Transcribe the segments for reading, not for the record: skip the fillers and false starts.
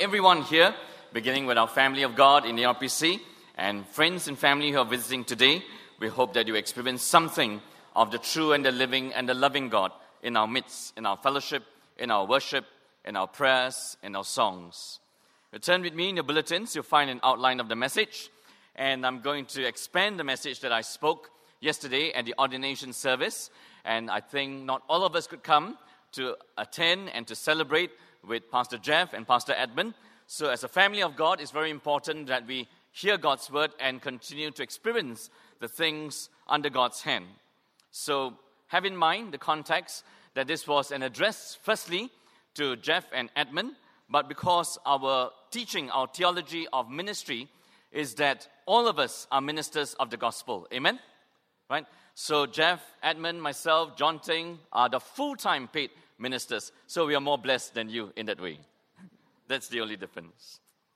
everyone here, beginning with our family of God in the RPC and friends and family who are visiting today. We hope that you experience something of the true and the living and the loving God in our midst, in our fellowship, in our worship, in our prayers, in our songs. Turn with me in your bulletins. You'll find an outline of the message. And I'm going to expand the message that I spoke yesterday at the ordination service. And I think not all of us could come to attend and to celebrate with Pastor Jeff and Pastor Edmund. So as a family of God, it's very important that we hear God's word and continue to experience the things under God's hand. So have in mind the context that this was an address, firstly, to Jeff and Edmund, but because our teaching, our theology of ministry is that all of us are ministers of the gospel. Amen? Right? So Jeff, Edmund, myself, John Ting are the full-time paid ministers. So we are more blessed than you in that way. That's the only difference.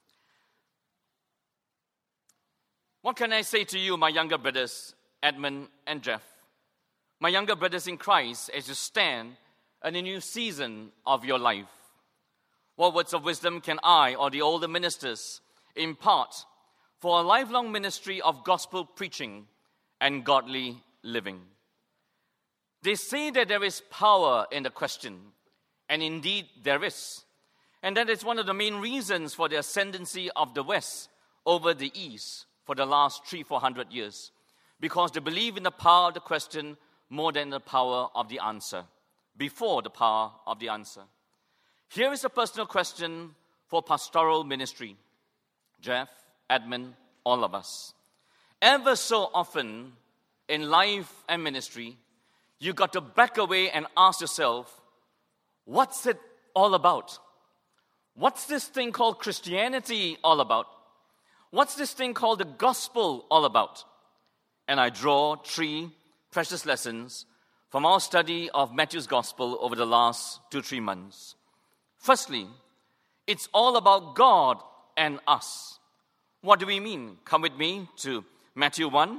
What can I say to you, my younger brothers, Edmund and Jeff? My younger brothers in Christ, as you stand in a new season of your life, what words of wisdom can I or the older ministers impart for a lifelong ministry of gospel preaching and godly living? They say that there is power in the question, and indeed there is. And that is one of the main reasons for the ascendancy of the West over the East for the last 300-400 years, because they believe in the power of the question more than the power of the answer, before the power of the answer. Here is a personal question for pastoral ministry. Jeff, Edmund, all of us. Ever so often in life and ministry, you got to back away and ask yourself, what's it all about? What's this thing called Christianity all about? What's this thing called the gospel all about? And I draw 3 precious lessons from our study of Matthew's gospel over the last 2-3 months. Firstly, it's all about God and us. What do we mean? Come with me to Matthew 1,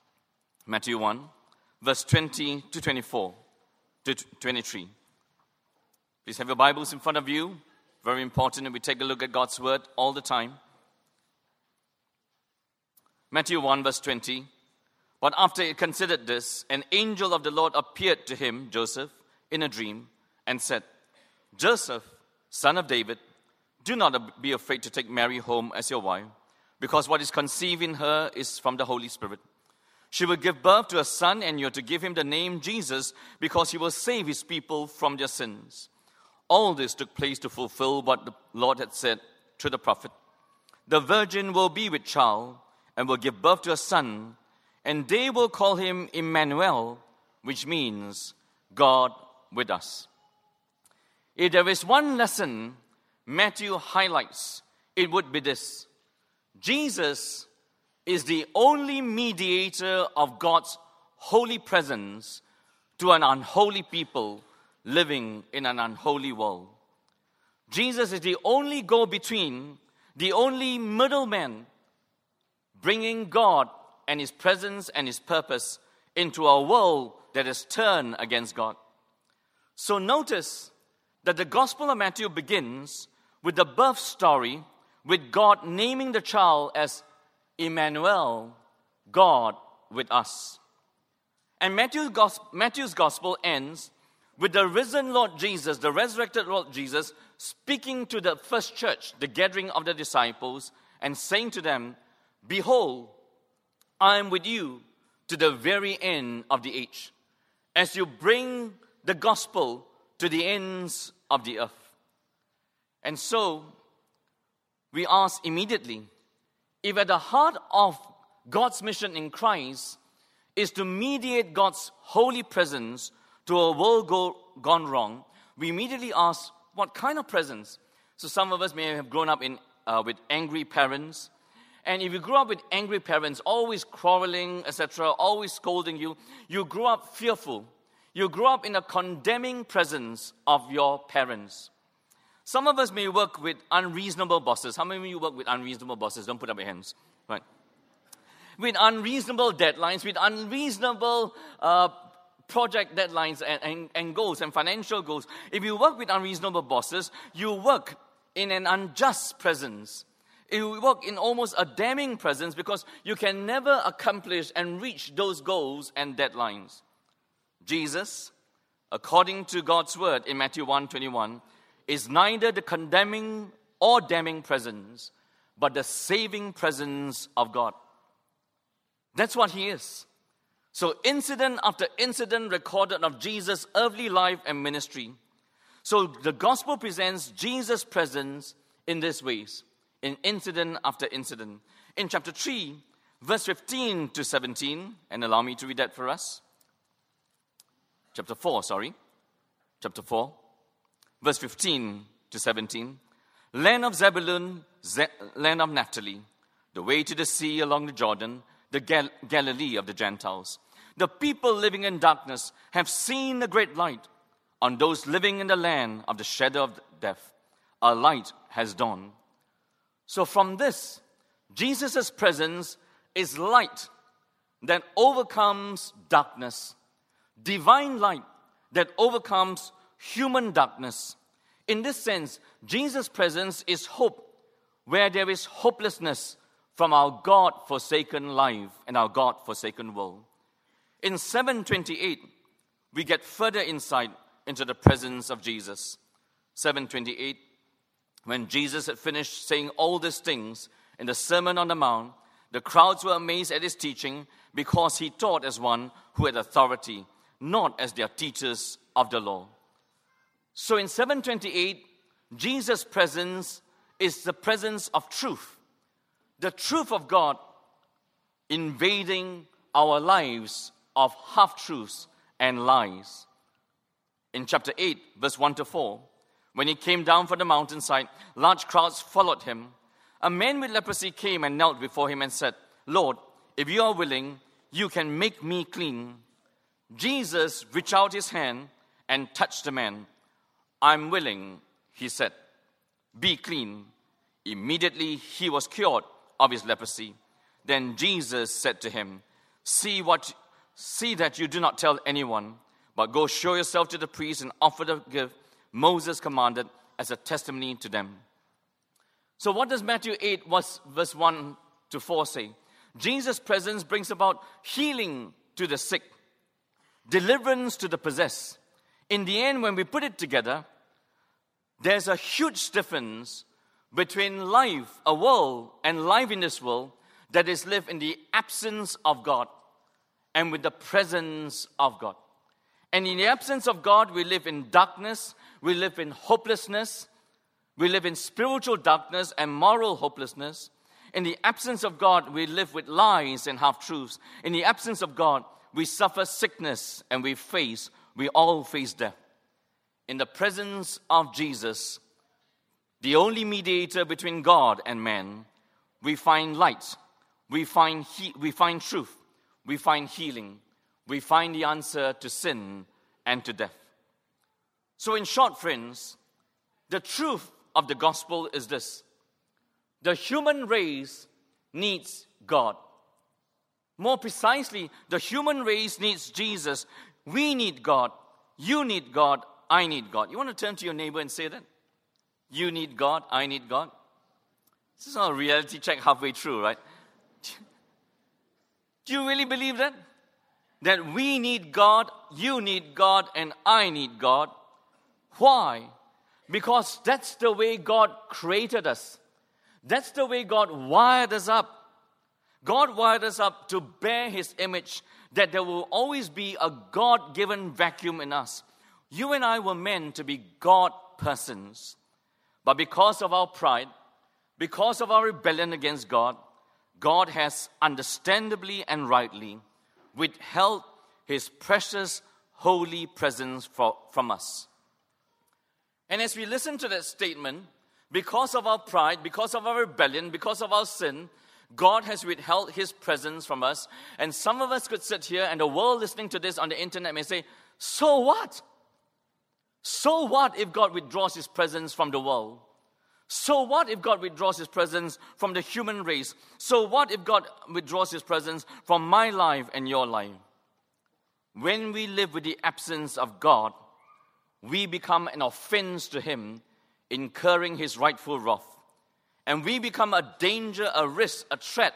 verse 20 to 24 to 23. Please have your Bibles in front of you. Very important that we take a look at God's word all the time. Matthew 1, verse 20. But after he considered this, an angel of the Lord appeared to him, Joseph, in a dream, and said, Joseph, son of David, do not be afraid to take Mary home as your wife, because what is conceived in her is from the Holy Spirit. She will give birth to a son, and you are to give him the name Jesus, because he will save his people from their sins. All this took place to fulfill what the Lord had said through the prophet. The virgin will be with child, and will give birth to a son, and they will call him Emmanuel, which means God with us. If there is one lesson Matthew highlights, it would be this. Jesus is the only mediator of God's holy presence to an unholy people living in an unholy world. Jesus is the only go-between, the only middleman, bringing God and his presence and his purpose into a world that is turned against God. So notice that the Gospel of Matthew begins with the birth story, with God naming the child as Emmanuel, God with us. And Matthew's Gospel ends with the risen Lord Jesus, the resurrected Lord Jesus, speaking to the first church, the gathering of the disciples, and saying to them, Behold, I am with you to the very end of the age, as you bring the gospel to the ends of the earth. And so, we ask immediately, if at the heart of God's mission in Christ is to mediate God's holy presence to a world gone wrong, we immediately ask, what kind of presence? So some of us may have grown up with angry parents. And if you grew up with angry parents, always quarreling, etc., always scolding you, you grew up fearful. You grew up in a condemning presence of your parents. Some of us may work with unreasonable bosses. How many of you work with unreasonable bosses? Don't put up your hands. Right. With unreasonable deadlines, with unreasonable project deadlines and goals and financial goals. If you work with unreasonable bosses, you work in an unjust presence. It will work in almost a damning presence because you can never accomplish and reach those goals and deadlines. Jesus, according to God's word in Matthew 1:21, is neither the condemning or damning presence, but the saving presence of God. That's what he is. So incident after incident recorded of Jesus' earthly life and ministry. So the gospel presents Jesus' presence in these ways, in incident after incident. In chapter 3, verse 15 to 17, and allow me to read that for us. Chapter 4, verse 15 to 17. Land of Zebulun, land of Naphtali, the way to the sea along the Jordan, the Galilee of the Gentiles. The people living in darkness have seen a great light. On those living in the land of the shadow of death, a light has dawned. So from this, Jesus' presence is light that overcomes darkness. Divine light that overcomes human darkness. In this sense, Jesus' presence is hope where there is hopelessness from our God-forsaken life and our God-forsaken world. In 7:28, we get further insight into the presence of Jesus. 7:28, when Jesus had finished saying all these things in the Sermon on the Mount, the crowds were amazed at his teaching because he taught as one who had authority, not as their teachers of the law. So in 7:28, Jesus' presence is the presence of truth. The truth of God invading our lives of half-truths and lies. In chapter 8, verse 1 to 4, when he came down from the mountainside, large crowds followed him. A man with leprosy came and knelt before him and said, "Lord, if you are willing, you can make me clean." Jesus reached out his hand and touched the man. "I'm willing," he said. "Be clean." Immediately he was cured of his leprosy. Then Jesus said to him, See that you do not tell anyone, but go show yourself to the priest and offer the gift Moses commanded as a testimony to them. So what does Matthew 8, verse 1 to 4 say? Jesus' presence brings about healing to the sick, deliverance to the possessed. In the end, when we put it together, there's a huge difference between life, a world, and life in this world that is lived in the absence of God and with the presence of God. And in the absence of God, we live in darkness, we live in hopelessness, we live in spiritual darkness and moral hopelessness. In the absence of God, we live with lies and half-truths. In the absence of God, we suffer sickness and we all face death. In the presence of Jesus, the only mediator between God and man, we find light, we find truth, we find healing, we find the answer to sin and to death. So in short, friends, the truth of the gospel is this: the human race needs God. More precisely, the human race needs Jesus. We need God. You need God. I need God. You want to turn to your neighbor and say that? You need God. I need God. This is not a reality check halfway through, right? Do you really believe that? That we need God, you need God, and I need God. Why? Because that's the way God created us. That's the way God wired us up. God wired us up to bear His image, that there will always be a God-given vacuum in us. You and I were meant to be God persons. But because of our pride, because of our rebellion against God, God has understandably and rightly withheld His precious, holy presence from us. And as we listen to that statement, because of our pride, because of our rebellion, because of our sin, God has withheld His presence from us. And some of us could sit here and the world listening to this on the internet may say, so what? So what if God withdraws His presence from the world? So what if God withdraws His presence from the human race? So what if God withdraws His presence from my life and your life? When we live with the absence of God, we become an offense to Him incurring his rightful wrath. And we become a danger, a risk, a threat,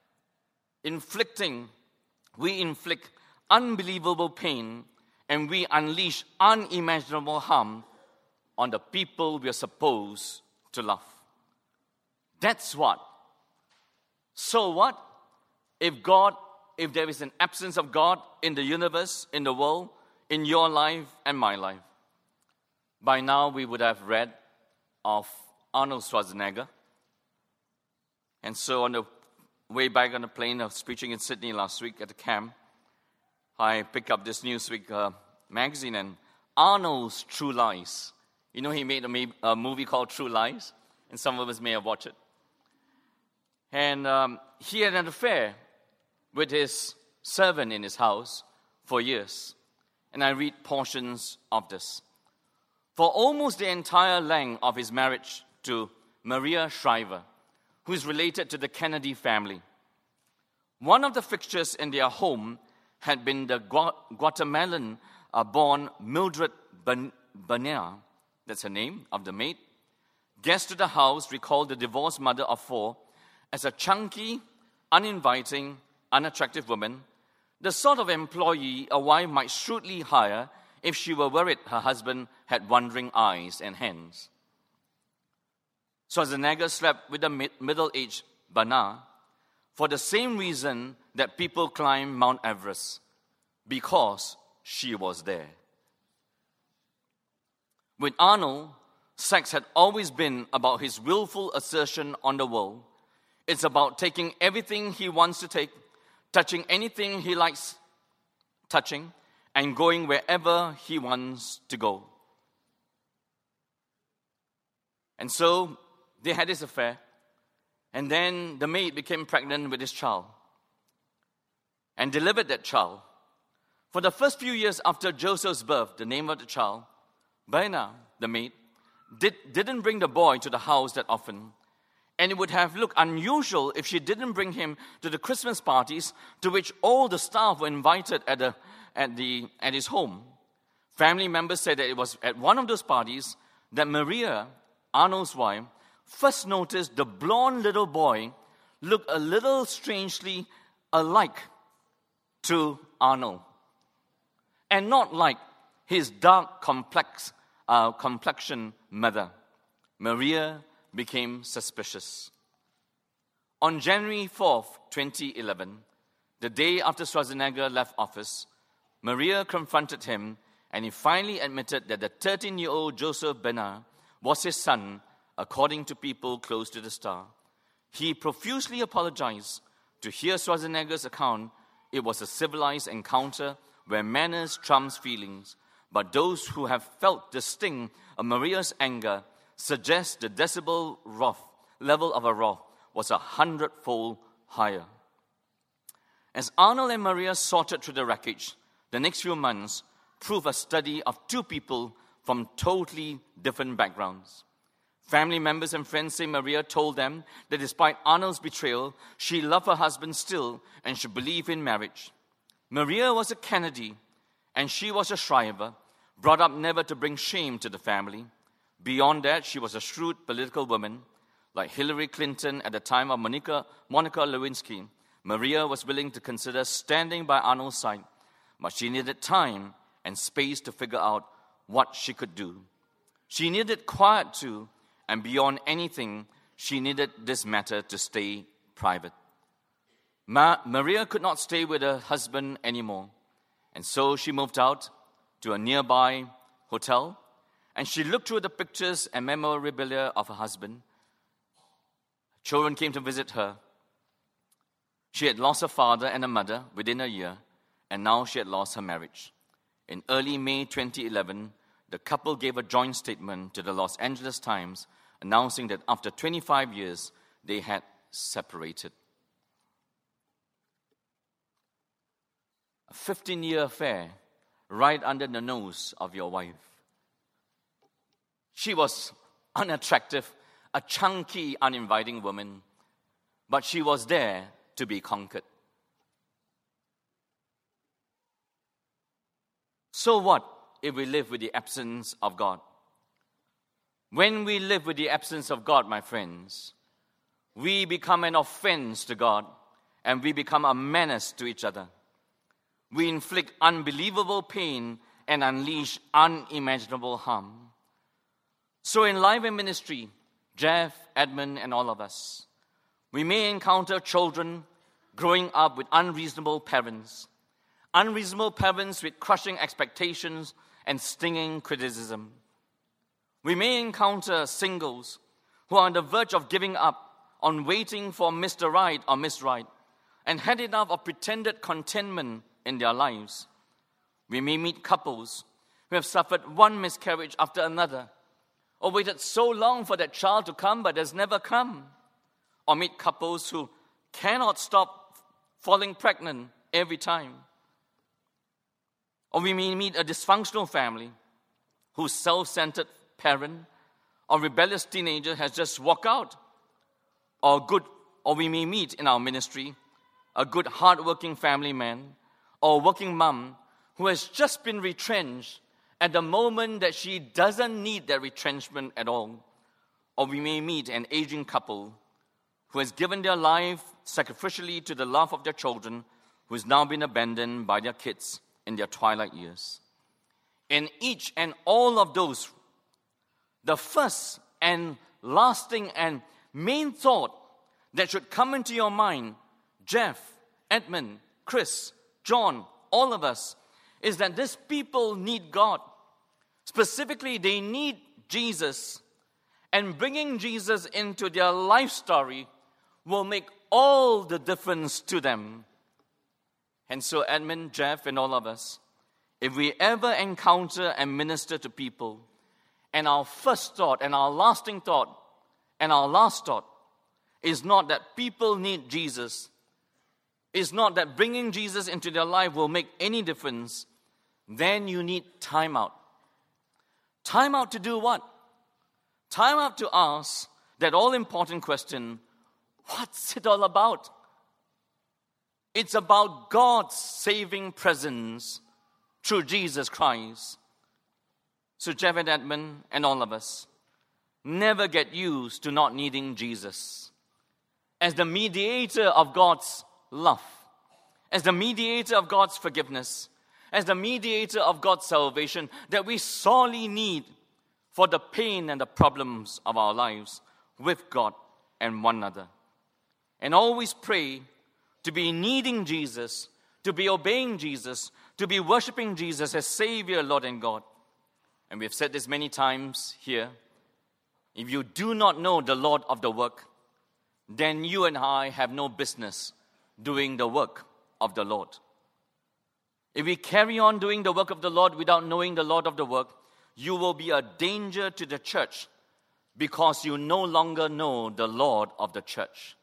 we inflict unbelievable pain, and we unleash unimaginable harm on the people we are supposed to love. That's what. So what? If there is an absence of God in the universe, in the world, in your life and my life, by now we would have read of Arnold Schwarzenegger. And so on the way back on the plane, I was preaching in Sydney last week at the camp. I picked up this Newsweek magazine, and Arnold's True Lies. You know, he made a movie called True Lies, and some of us may have watched it. And he had an affair with his servant in his house for years. And I read portions of this. For almost the entire length of his marriage to Maria Shriver, who is related to the Kennedy family, one of the fixtures in their home had been the Guatemalan-born Mildred Bernal, that's her name, of the maid. Guests to the house recalled the divorced mother of four as a chunky, uninviting, unattractive woman, the sort of employee a wife might shrewdly hire if she were worried her husband had wandering eyes and hands. Schwarzenegger slept with the middle-aged Bernal for the same reason that people climb Mount Everest, because she was there. With Arnold, sex had always been about his willful assertion on the world. It's about taking everything he wants to take, touching anything he likes touching, and going wherever he wants to go. And so they had this affair, and then the maid became pregnant with his child and delivered that child. For the first few years after Joseph's birth, the name of the child, Bernal, the maid, didn't bring the boy to the house that often. And it would have looked unusual if she didn't bring him to the Christmas parties to which all the staff were invited at his home. Family members said that it was at one of those parties that Maria, Arnold's wife, first noticed the blonde little boy looked a little strangely alike to Arnold, and not like his dark complexion mother. Maria became suspicious. On January 4th, 2011, the day after Schwarzenegger left office, Maria confronted him, and he finally admitted that the 13-year-old Joseph Bernal was his son, according to people close to the star. He profusely apologized. To hear Schwarzenegger's account, it was a civilized encounter where manners trumps feelings. But those who have felt the sting of Maria's anger suggest the decibel level of her wrath was 100-fold higher. As Arnold and Maria sorted through the wreckage, the next few months proved a study of two people from totally different backgrounds. Family members and friends say Maria told them that despite Arnold's betrayal, she loved her husband still and she believed in marriage. Maria was a Kennedy and she was a Shriver, brought up never to bring shame to the family. Beyond that, she was a shrewd political woman. Like Hillary Clinton at the time of Monica Lewinsky, Maria was willing to consider standing by Arnold's side, but she needed time and space to figure out what she could do. She needed quiet too, and beyond anything, she needed this matter to stay private. Maria could not stay with her husband anymore, and so she moved out to a nearby hotel, and she looked through the pictures and memorabilia of her husband. Children came to visit her. She had lost her father and her mother within a year, and now she had lost her marriage. In early May 2011, the couple gave a joint statement to the Los Angeles Times announcing that after 25 years, they had separated. A 15-year affair right under the nose of your wife. She was unattractive, a chunky, uninviting woman, but she was there to be conquered. So what if we live with the absence of God? When we live with the absence of God, my friends, we become an offense to God and we become a menace to each other. We inflict unbelievable pain and unleash unimaginable harm. So in life and ministry, Jeff, Edmund, and all of us, we may encounter children growing up with unreasonable parents with crushing expectations and stinging criticism. We may encounter singles who are on the verge of giving up on waiting for Mr. Right or Miss Right and had enough of pretended contentment in their lives. We may meet couples who have suffered one miscarriage after another, or waited so long for that child to come but has never come, or meet couples who cannot stop falling pregnant every time. Or we may meet a dysfunctional family whose self-centered parent or rebellious teenager has just walked out. Or we may meet in our ministry a good, hardworking family man or working mom who has just been retrenched at the moment that she doesn't need that retrenchment at all. Or we may meet an aging couple who has given their life sacrificially to the love of their children, who has now been abandoned by their kids in their twilight years. In each and all of those, the first and lasting and main thought that should come into your mind, Jeff, Edmund, Chris, John, all of us, is that these people need God. Specifically, they need Jesus. And bringing Jesus into their life story will make all the difference to them. And so Edmund, Jeff, and all of us, if we ever encounter and minister to people, and our first thought and our lasting thought and our last thought is not that people need Jesus, is not that bringing Jesus into their life will make any difference, then you need time out. Time out to do what? Time out to ask that all-important question, what's it all about? It's about God's saving presence through Jesus Christ. So Jeff and Edmund and all of us, never get used to not needing Jesus as the mediator of God's love, as the mediator of God's forgiveness, as the mediator of God's salvation that we sorely need for the pain and the problems of our lives with God and one another. And always pray to be needing Jesus, to be obeying Jesus, to be worshiping Jesus as Savior, Lord and God. And we've said this many times here. If you do not know the Lord of the work, then you and I have no business doing the work of the Lord. If we carry on doing the work of the Lord without knowing the Lord of the work, you will be a danger to the church because you no longer know the Lord of the church.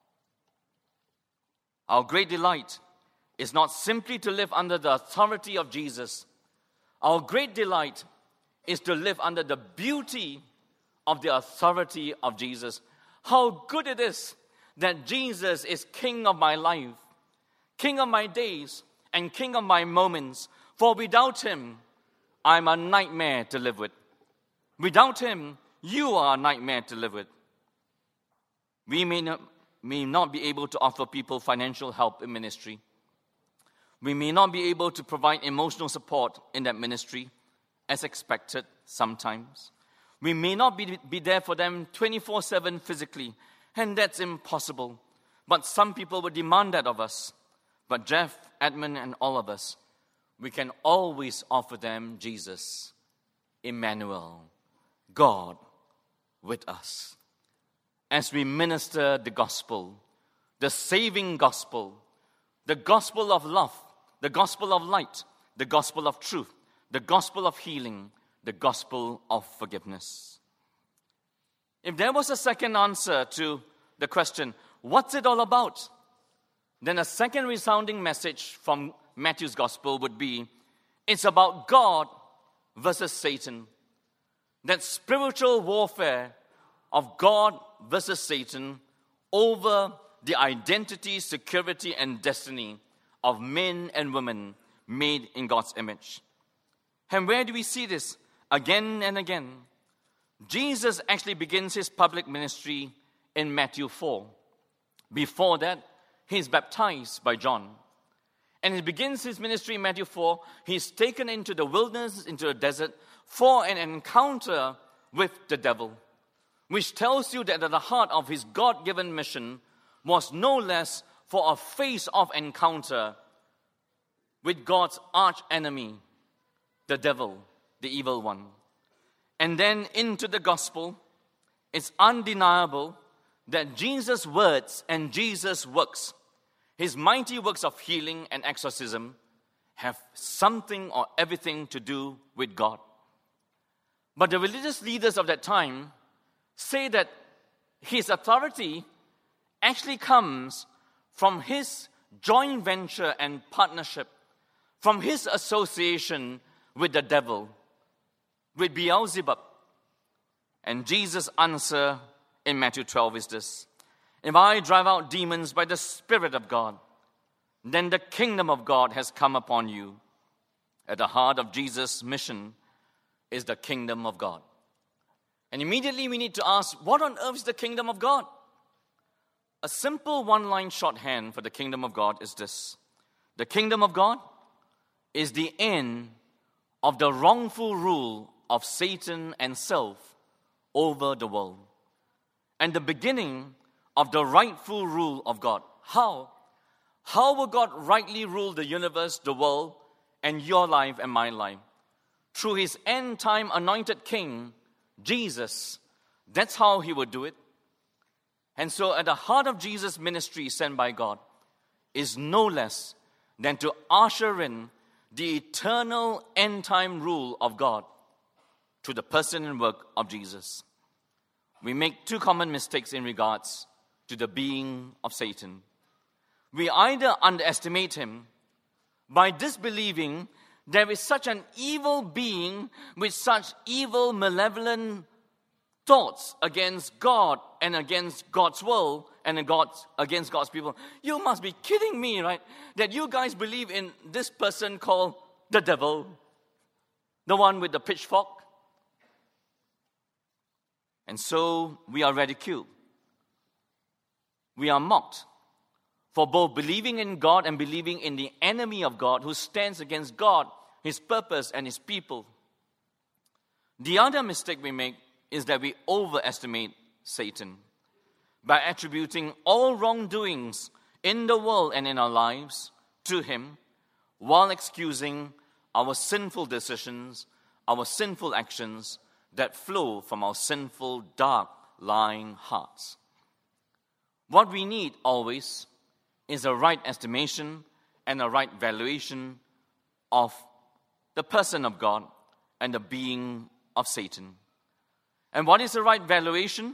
Our great delight is not simply to live under the authority of Jesus. Our great delight is to live under the beauty of the authority of Jesus. How good it is that Jesus is King of my life, King of my days, and King of my moments. For without Him, I'm a nightmare to live with. Without Him, you are a nightmare to live with. We may not be able to offer people financial help in ministry. We may not be able to provide emotional support in that ministry as expected sometimes. We may not be there for them 24/7 physically, and that's impossible. But some people would demand that of us. But Jeff, Edmund, and all of us, we can always offer them Jesus, Emmanuel, God with us. As we minister the gospel, the saving gospel, the gospel of love, the gospel of light, the gospel of truth, the gospel of healing, the gospel of forgiveness. If there was a second answer to the question, what's it all about? Then a second resounding message from Matthew's gospel would be, it's about God versus Satan. That spiritual warfare of God versus Satan over the identity, security, and destiny of men and women made in God's image. And where do we see this? Again and again. Jesus actually begins his public ministry in Matthew 4. Before that, he's baptized by John. And he begins his ministry in Matthew 4. He's taken into the wilderness, into the desert, for an encounter with the devil, which tells you that at the heart of his God-given mission was no less for a face-off encounter with God's arch-enemy, the devil, the evil one. And then into the gospel, it's undeniable that Jesus' words and Jesus' works, his mighty works of healing and exorcism, have something or everything to do with God. But the religious leaders of that time say that his authority actually comes from his joint venture and partnership, from his association with the devil, with Beelzebub. And Jesus' answer in Matthew 12 is this: if I drive out demons by the Spirit of God, then the kingdom of God has come upon you. At the heart of Jesus' mission is the kingdom of God. And immediately we need to ask, what on earth is the kingdom of God? A simple one-line shorthand for the kingdom of God is this: the kingdom of God is the end of the wrongful rule of Satan and self over the world, and the beginning of the rightful rule of God. How? How will God rightly rule the universe, the world, and your life and my life? Through his end-time anointed king, Jesus. That's how he would do it. And so at the heart of Jesus' ministry sent by God is no less than to usher in the eternal end-time rule of God through the person and work of Jesus. We make two common mistakes in regards to the being of Satan. We either underestimate him by disbelieving there is such an evil being with such evil, malevolent thoughts against God and against God's world and against God's people. You must be kidding me, right? That you guys believe in this person called the devil, the one with the pitchfork. And so we are ridiculed. We are mocked for both believing in God and believing in the enemy of God who stands against God, his purpose, and his people. The other mistake we make is that we overestimate Satan by attributing all wrongdoings in the world and in our lives to him, while excusing our sinful decisions, our sinful actions that flow from our sinful, dark, lying hearts. What we need always is a right estimation and a right valuation of the person of God and the being of Satan. And what is the right valuation?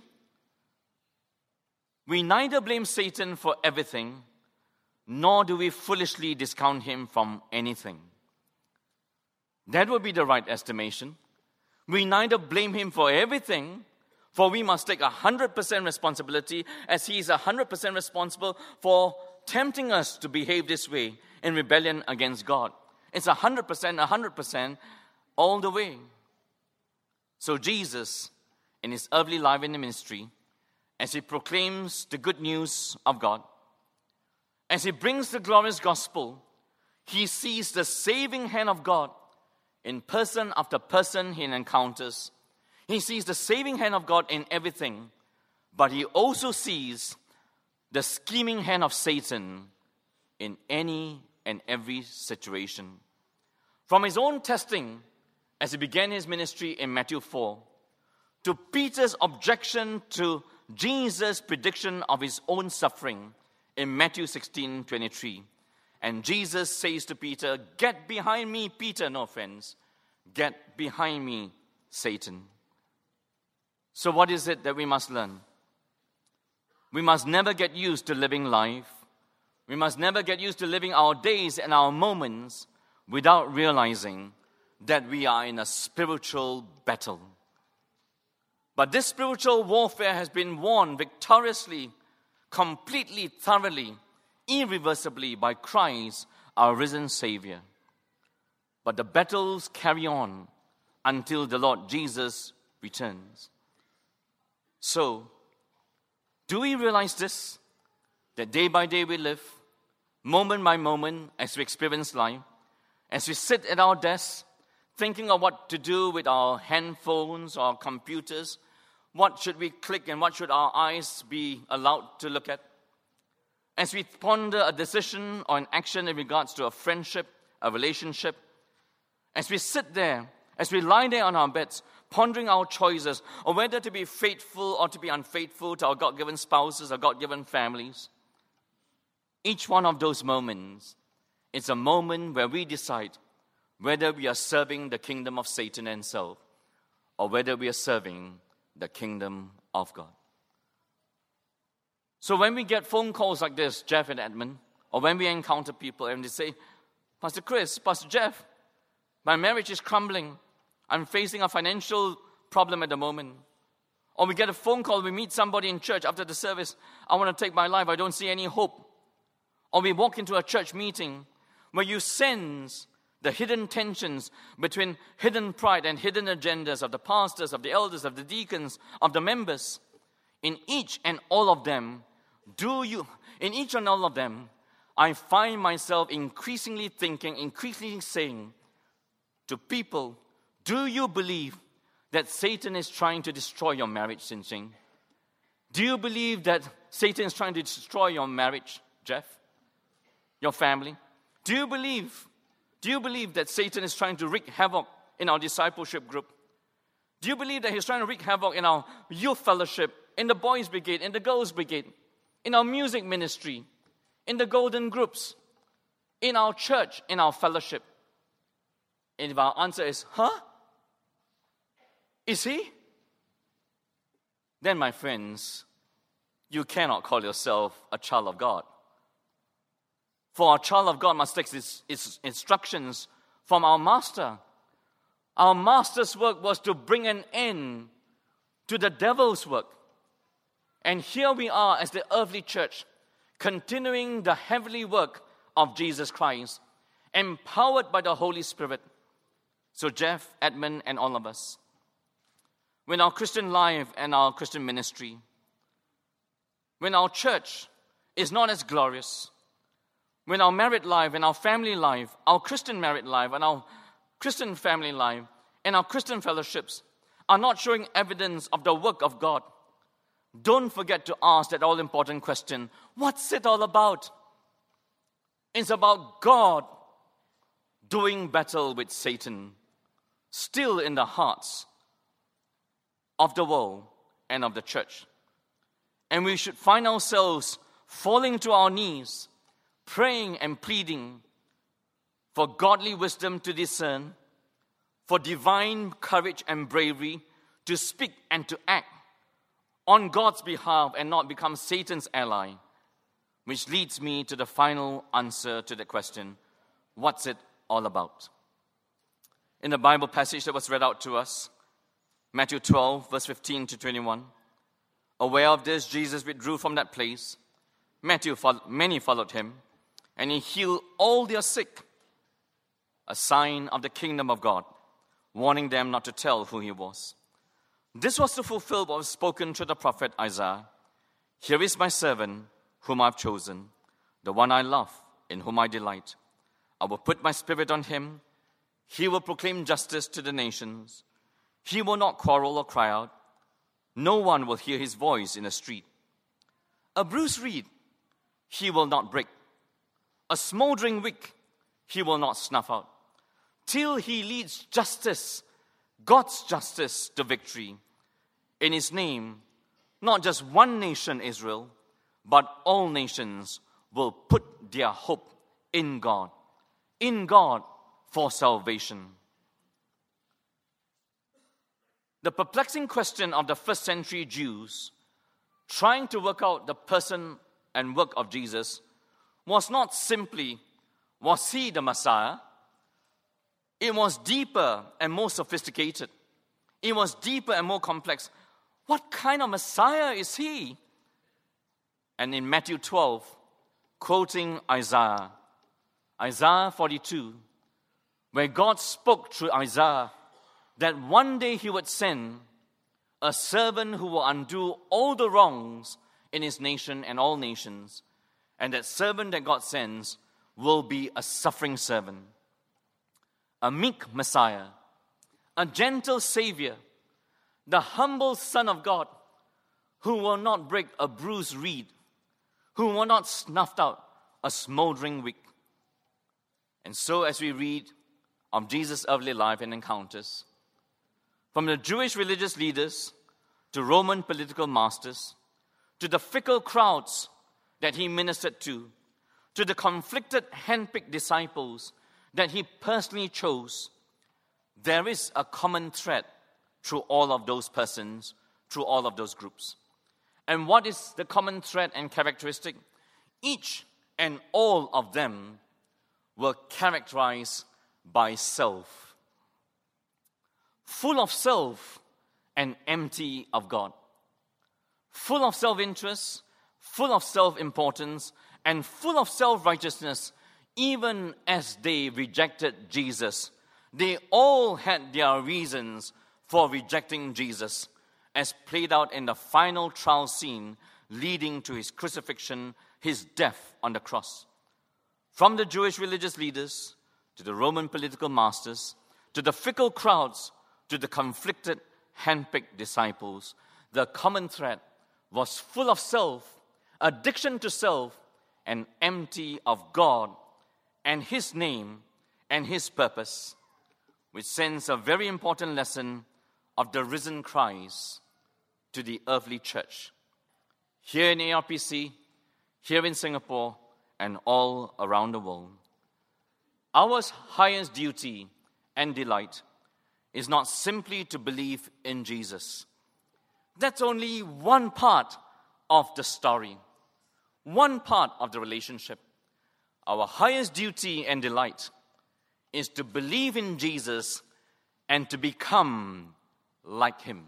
We neither blame Satan for everything, nor do we foolishly discount him from anything. That would be the right estimation. We neither blame him for everything, for we must take 100% responsibility, as he is 100% responsible for tempting us to behave this way in rebellion against God. It's 100% all the way. So Jesus, in his earthly life and ministry, as he proclaims the good news of God, as he brings the glorious gospel, he sees the saving hand of God in person after person he encounters. He sees the saving hand of God in everything, but he also sees the scheming hand of Satan in any and every situation. From his own testing, as he began his ministry in Matthew 4, to Peter's objection to Jesus' prediction of his own suffering in Matthew 16:23. And Jesus says to Peter, "Get behind me, Peter," no offense, "get behind me, Satan." So what is it that we must learn? We must never get used to living life. We must never get used to living our days and our moments without realizing that we are in a spiritual battle. But this spiritual warfare has been won victoriously, completely, thoroughly, irreversibly by Christ, our risen Savior. But the battles carry on until the Lord Jesus returns. So, do we realize this? That day by day we live, moment by moment, as we experience life, as we sit at our desks, thinking of what to do with our handphones or computers, what should we click and what should our eyes be allowed to look at? As we ponder a decision or an action in regards to a friendship, a relationship, as we sit there, as we lie there on our beds, pondering our choices, or whether to be faithful or to be unfaithful to our God-given spouses or God-given families, each one of those moments is a moment where we decide whether we are serving the kingdom of Satan and self, or whether we are serving the kingdom of God. So when we get phone calls like this, Jeff and Edmund, or when we encounter people and they say, Pastor Chris, Pastor Jeff, my marriage is crumbling. I'm facing a financial problem at the moment. Or we get a phone call, we meet somebody in church after the service, I want to take my life, I don't see any hope. Or we walk into a church meeting where you sense the hidden tensions between hidden pride and hidden agendas of the pastors, of the elders, of the deacons, of the members. In each and all of them, I find myself increasingly thinking, increasingly saying to people, do you believe that Satan is trying to destroy your marriage, Sinching? Do you believe that Satan is trying to destroy your marriage, Jeff? Your family? Do you believe that Satan is trying to wreak havoc in our discipleship group? Do you believe that he's trying to wreak havoc in our youth fellowship, in the boys' brigade, in the girls' brigade, in our music ministry, in the golden groups, in our church, in our fellowship? And if our answer is, Is he? Then, my friends, you cannot call yourself a child of God. For a child of God must take its instructions from our master. Our master's work was to bring an end to the devil's work. And here we are as the earthly church, continuing the heavenly work of Jesus Christ, empowered by the Holy Spirit. So Jeff, Edmund, and all of us, when our Christian life and our Christian ministry, when our church is not as glorious, when our married life and our family life, our Christian married life and our Christian family life and our Christian fellowships are not showing evidence of the work of God, don't forget to ask that all-important question, what's it all about? It's about God doing battle with Satan, still in the hearts of the world and of the church. And we should find ourselves falling to our knees, praying and pleading for godly wisdom to discern, for divine courage and bravery to speak and to act on God's behalf and not become Satan's ally, which leads me to the final answer to the question, what's it all about? In the Bible passage that was read out to us, Matthew 12, verse 15 to 21, aware of this, Jesus withdrew from that place. Many followed him, and he healed all their sick, a sign of the kingdom of God, warning them not to tell who he was. This was to fulfill what was spoken to the prophet Isaiah. Here is my servant, whom I have chosen, the one I love, in whom I delight. I will put my spirit on him. He will proclaim justice to the nations. He will not quarrel or cry out. No one will hear his voice in the street. A bruised reed he will not break. A smoldering wick he will not snuff out, till he leads justice, God's justice, to victory. In his name, not just one nation, Israel, but all nations will put their hope in God for salvation. The perplexing question of the first century Jews trying to work out the person and work of Jesus was not simply, was he the Messiah? It was deeper and more sophisticated. It was deeper and more complex. What kind of Messiah is he? And in Matthew 12, quoting Isaiah 42, where God spoke through Isaiah that one day he would send a servant who will undo all the wrongs in his nation and all nations. And that servant that God sends will be a suffering servant, a meek Messiah, a gentle Savior, the humble Son of God, who will not break a bruised reed, who will not snuff out a smoldering wick. And so as we read of Jesus' earthly life and encounters, from the Jewish religious leaders to Roman political masters, to the fickle crowds that he ministered to the conflicted handpicked disciples that he personally chose, there is a common thread through all of those persons, through all of those groups. And what is the common thread and characteristic? Each and all of them were characterized by self. Full of self and empty of God. Full of self-interest, full of self-importance, and full of self-righteousness. Even as they rejected Jesus, they all had their reasons for rejecting Jesus, as played out in the final trial scene leading to his crucifixion, his death on the cross. From the Jewish religious leaders to the Roman political masters, to the fickle crowds, to the conflicted, handpicked disciples, the common thread was full of self, addiction to self, and empty of God and his name and his purpose, which sends a very important lesson of the risen Christ to the earthly church, here in ARPC, here in Singapore, and all around the world. Our highest duty and delight is not simply to believe in Jesus. That's only one part of the story, one part of the relationship. Our highest duty and delight is to believe in Jesus and to become like him.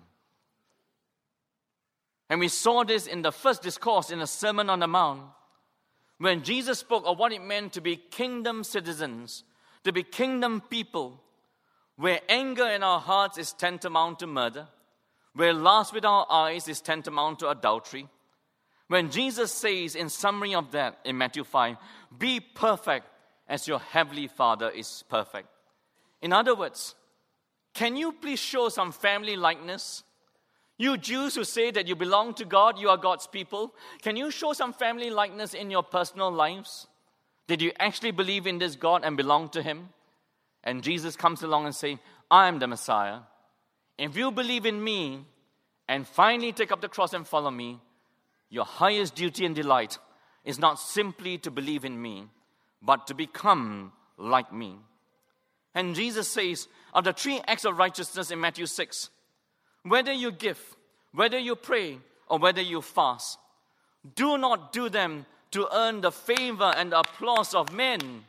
And we saw this in the first discourse in the Sermon on the Mount, when Jesus spoke of what it meant to be kingdom citizens, to be kingdom people, where anger in our hearts is tantamount to murder, where lust with our eyes is tantamount to adultery. When Jesus says in summary of that in Matthew 5, be perfect as your heavenly Father is perfect. In other words, can you please show some family likeness? You Jews who say that you belong to God, you are God's people, can you show some family likeness in your personal lives? Did you actually believe in this God and belong to him? And Jesus comes along and says, I am the Messiah. If you believe in me and finally take up the cross and follow me, your highest duty and delight is not simply to believe in me, but to become like me. And Jesus says of the 3 acts of righteousness in Matthew 6, whether you give, whether you pray, or whether you fast, do not do them to earn the favor and the applause of men.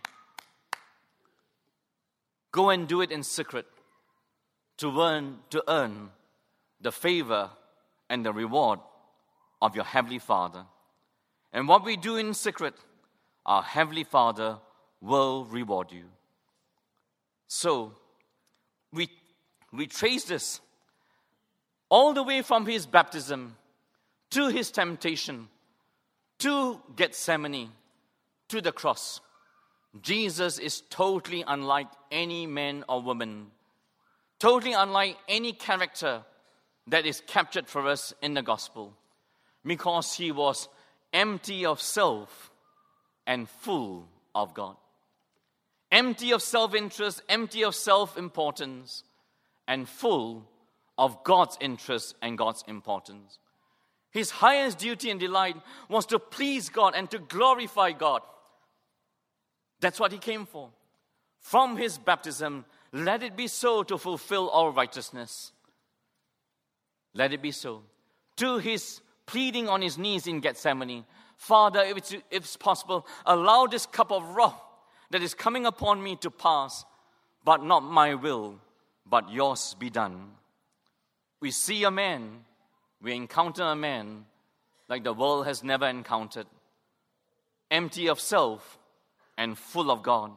Go and do it in secret to earn the favor and the reward of your Heavenly Father. And what we do in secret, our Heavenly Father will reward you. So, we trace this all the way from his baptism to his temptation, to Gethsemane, to the cross. Jesus is totally unlike any man or woman, totally unlike any character that is captured for us in the gospel, because he was empty of self and full of God. Empty of self-interest, empty of self-importance, and full of God's interest and God's importance. His highest duty and delight was to please God and to glorify God. That's what he came for. From his baptism, let it be so to fulfill all righteousness. Let it be so. To his pleading on his knees in Gethsemane, Father, if it's possible, allow this cup of wrath that is coming upon me to pass, but not my will, but yours be done. We see a man, we encounter a man like the world has never encountered, empty of self and full of God.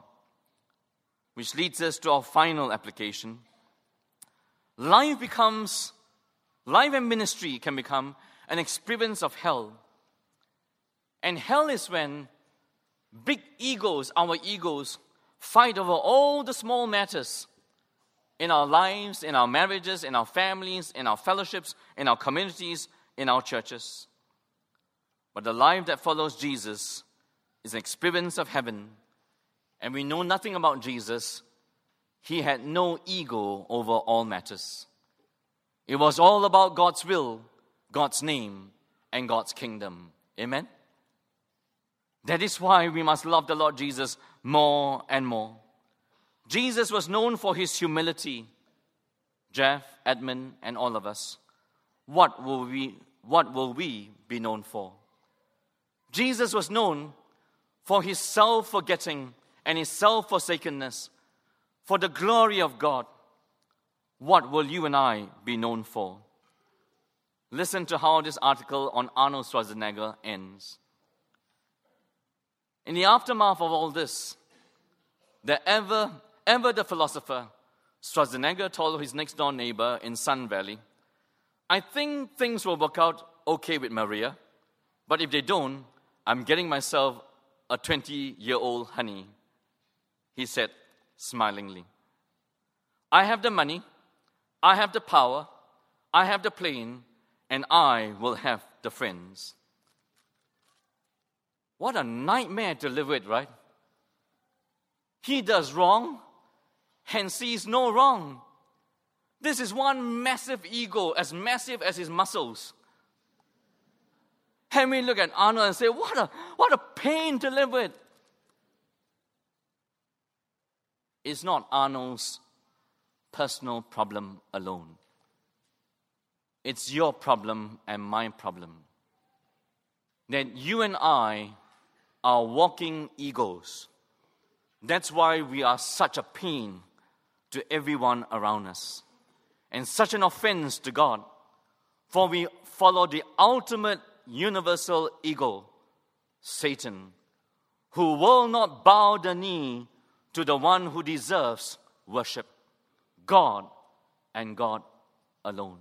Which leads us to our final application. Life becomes Life and ministry can become an experience of hell. And hell is when big egos, our egos, fight over all the small matters in our lives, in our marriages, in our families, in our fellowships, in our communities, in our churches. But the life that follows Jesus is an experience of heaven. And we know nothing about Jesus. He had no ego over all matters. It was all about God's will, God's name, and God's kingdom. Amen? That is why we must love the Lord Jesus more and more. Jesus was known for his humility. Jeff, Edmund, and all of us. What will we be known for? Jesus was known for his self-forgetting and his self-forsakenness for the glory of God. What will you and I be known for? Listen to how this article on Arnold Schwarzenegger ends. In the aftermath of all this, the ever the philosopher, Schwarzenegger told his next-door neighbor in Sun Valley, "I think things will work out okay with Maria, but if they don't, I'm getting myself a 20-year-old honey," he said smilingly. "I have the money, I have the power, I have the plane, and I will have the friends." What a nightmare to live with, right? He does wrong and sees no wrong. This is one massive ego, as massive as his muscles. And we look at Arnold and say, what a pain to live with. It's not Arnold's personal problem alone. It's your problem and my problem. That you and I are walking egos. That's why we are such a pain to everyone around us. And such an offense to God. For we follow the ultimate universal ego, Satan, who will not bow the knee to the one who deserves worship, God and God alone.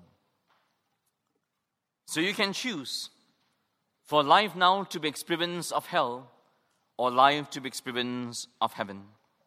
So you can choose for life now to be experience of hell or life to be experience of heaven.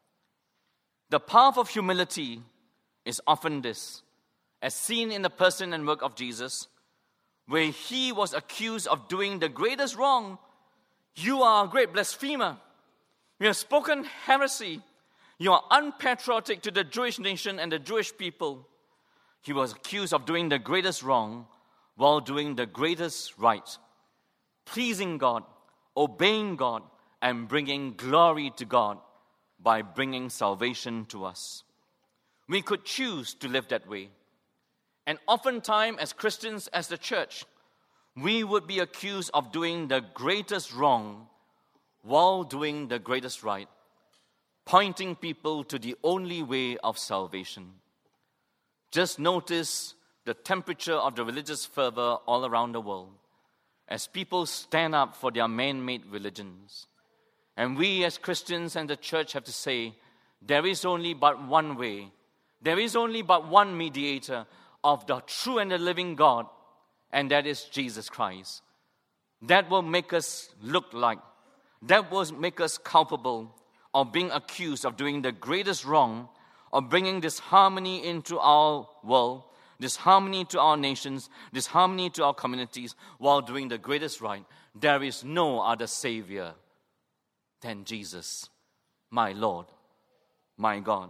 The path of humility is often this, as seen in the person and work of Jesus, where he was accused of doing the greatest wrong. "You are a great blasphemer. You have spoken heresy. You are unpatriotic to the Jewish nation and the Jewish people." He was accused of doing the greatest wrong while doing the greatest right, pleasing God, obeying God, and bringing glory to God by bringing salvation to us. We could choose to live that way. And oftentimes, as Christians, as the church, we would be accused of doing the greatest wrong while doing the greatest right, pointing people to the only way of salvation. Just notice the temperature of the religious fervor all around the world as people stand up for their man-made religions. And we as Christians and the church have to say, there is only but one way, there is only but one mediator of the true and the living God, and that is Jesus Christ. That will make us look like, that will make us culpable of being accused of doing the greatest wrong, of bringing disharmony into our world, disharmony to our nations, disharmony to our communities, while doing the greatest right. There is no other Savior than Jesus, my Lord, my God.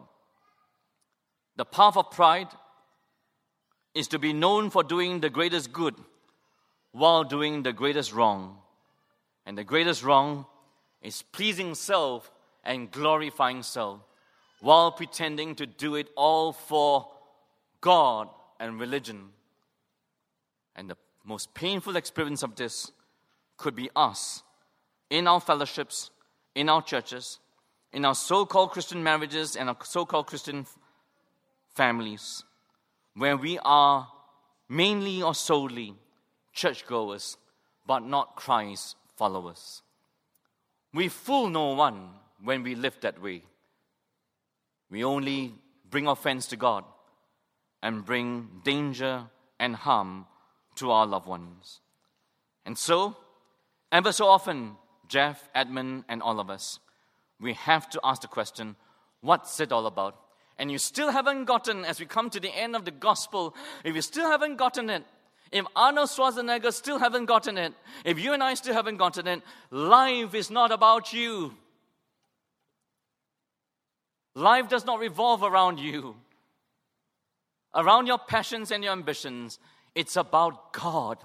The path of pride is to be known for doing the greatest good while doing the greatest wrong. And the greatest wrong is pleasing self and glorifying self while pretending to do it all for God and religion. And the most painful experience of this could be us in our fellowships, in our churches, in our so-called Christian marriages and our so-called Christian families, where we are mainly or solely churchgoers, but not Christ followers. We fool no one when we live that way. We only bring offense to God and bring danger and harm to our loved ones. And so, ever so often, Jeff, Edmund, and all of us, we have to ask the question, what's it all about? And you still haven't gotten, as we come to the end of the gospel, if you still haven't gotten it, if Arnold Schwarzenegger still haven't gotten it, if you and I still haven't gotten it, life is not about you. Life does not revolve around you, around your passions and your ambitions. It's about God.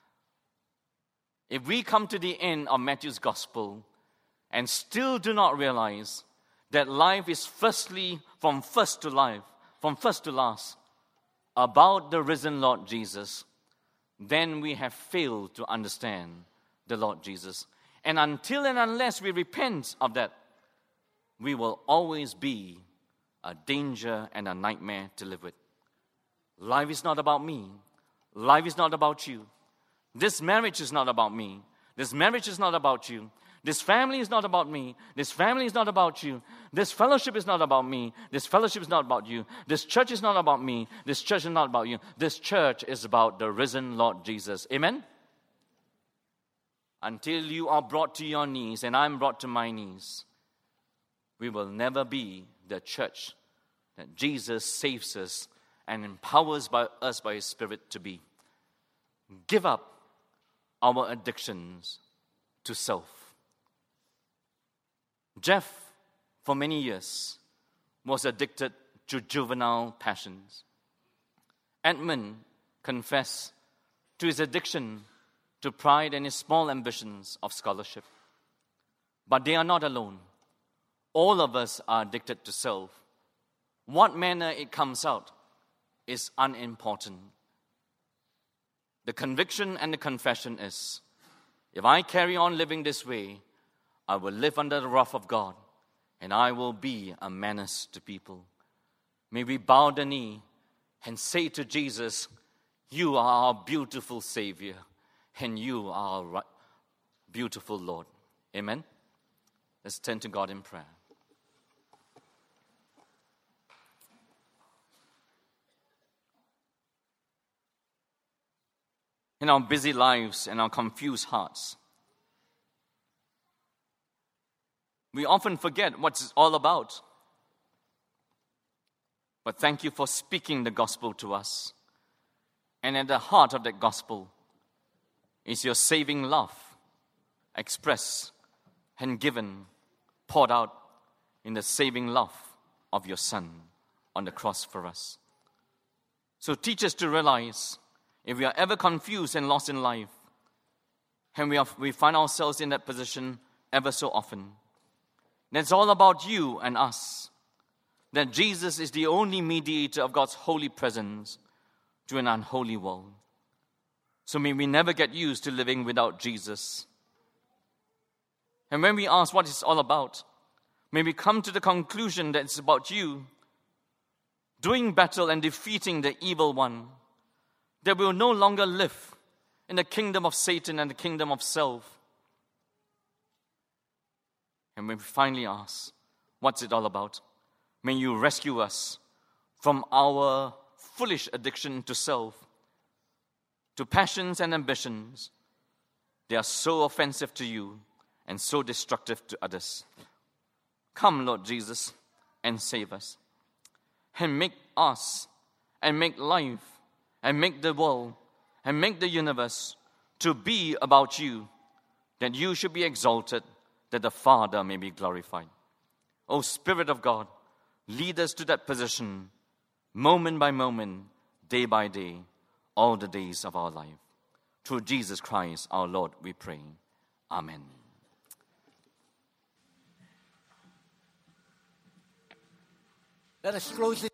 If we come to the end of Matthew's gospel and still do not realize that life is firstly, from first to last, about the risen Lord Jesus, then we have failed to understand the Lord Jesus. And until and unless we repent of that, we will always be a danger and a nightmare to live with. Life is not about me. Life is not about you. This marriage is not about me. This marriage is not about you. This family is not about me. This family is not about you. This fellowship is not about me. This fellowship is not about you. This church is not about me. This church is not about you. This church is about the risen Lord Jesus. Amen? Until you are brought to your knees and I'm brought to my knees, we will never be the church that Jesus saves us and empowers us by His Spirit to be. Give up our addictions to self. Jeff, for many years, was addicted to juvenile passions. Edmund confessed to his addiction to pride and his small ambitions of scholarship. But they are not alone. All of us are addicted to self. What manner it comes out is unimportant. The conviction and the confession is, if I carry on living this way, I will live under the wrath of God, and I will be a menace to people. May we bow the knee and say to Jesus, you are our beautiful Savior, and you are our beautiful Lord. Amen? Let's turn to God in prayer. In our busy lives and our confused hearts, we often forget what it's all about. But thank you for speaking the gospel to us. And at the heart of that gospel is your saving love, expressed and given, poured out in the saving love of your Son on the cross for us. So teach us to realize, if we are ever confused and lost in life, and we find ourselves in that position ever so often, that it's all about you and us, that Jesus is the only mediator of God's holy presence to an unholy world. So may we never get used to living without Jesus. And when we ask what it's all about, may we come to the conclusion that it's about you doing battle and defeating the evil one, that we will no longer live in the kingdom of Satan and the kingdom of self. And when we finally ask, what's it all about? May you rescue us from our foolish addiction to self, to passions and ambitions. They are so offensive to you and so destructive to others. Come, Lord Jesus, and save us. And make us, and make life, and make the world, and make the universe to be about you, that you should be exalted, that the Father may be glorified. O Spirit of God, lead us to that position, moment by moment, day by day, all the days of our life. Through Jesus Christ, our Lord, we pray. Amen. Let us close this